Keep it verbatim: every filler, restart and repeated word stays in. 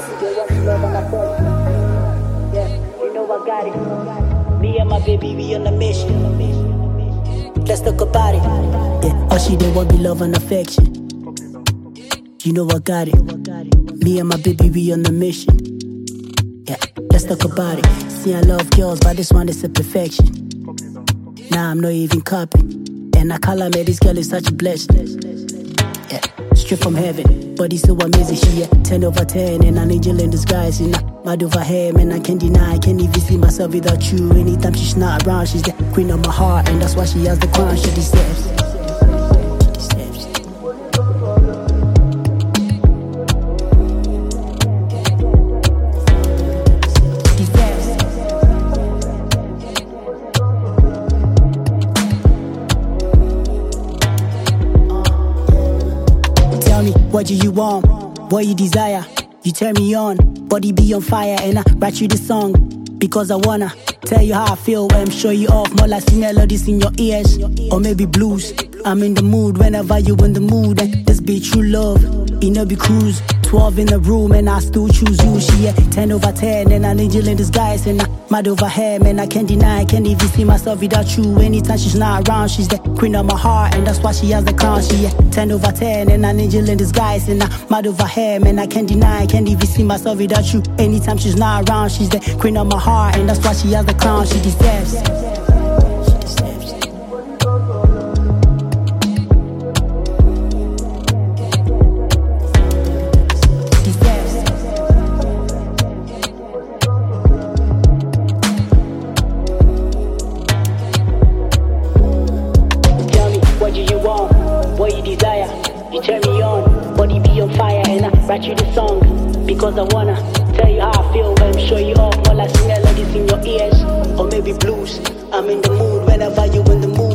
they want love and affection. Yeah, you know I got it. Me and my baby, we on a mission. Let's talk about it. Yeah, all she did want be love and affection. You know I got it. Me and my baby, we on a mission. Yeah, let's talk about it. See, I love girls, but this one is a perfection. Nah, I'm not even copying. And I call her, man, this girl is such a blessing. Yeah, straight from heaven. Body so amazing, she yeah, ten over ten. And an angel in disguise, you know. Mad over her, man, I can't deny. I can't even see myself without you. Anytime she's not around, she's the queen of my heart. And that's why she has the crown she deserves. What do you want? What you desire? You turn me on, body be on fire. And I write you this song because I wanna tell you how I feel. I'm show you off, more like sing melodies in your ears. Or maybe blues. I'm in the mood whenever you in the mood. And this be true love, it no be cruise. Twelve in the room and I still choose you. She yeah, ten over ten and an angel in disguise. And I mad over her, man, I can't deny. I can't even see myself without you. Anytime she's not around, she's the queen of my heart. And that's why she has the crown. She yeah, ten over ten and an angel in disguise. And I mad over her, man, I can't deny. I can't even see myself without you. Anytime she's not around, she's the queen of my heart. And that's why she has the crown she deserves. What you desire, you turn me on, body be on fire. And I write you this song because I wanna tell you how I feel. I'm show you off, more like sing melodies in your ears. Or maybe blues, I'm in the mood whenever you in the mood.